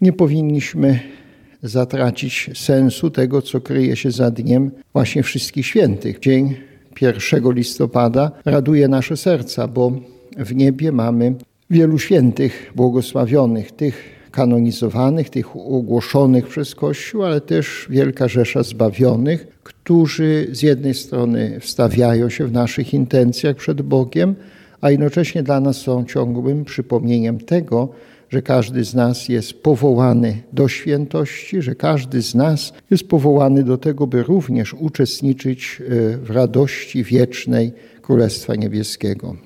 nie powinniśmy zatracić sensu tego, co kryje się za dniem właśnie Wszystkich Świętych. Dzień 1 listopada raduje nasze serca, bo w niebie mamy wielu świętych błogosławionych, tych kanonizowanych, tych ogłoszonych przez Kościół, ale też wielka rzesza zbawionych, którzy z jednej strony wstawiają się w naszych intencjach przed Bogiem, a jednocześnie dla nas są ciągłym przypomnieniem tego, że każdy z nas jest powołany do świętości, że każdy z nas jest powołany do tego, by również uczestniczyć w radości wiecznej Królestwa Niebieskiego.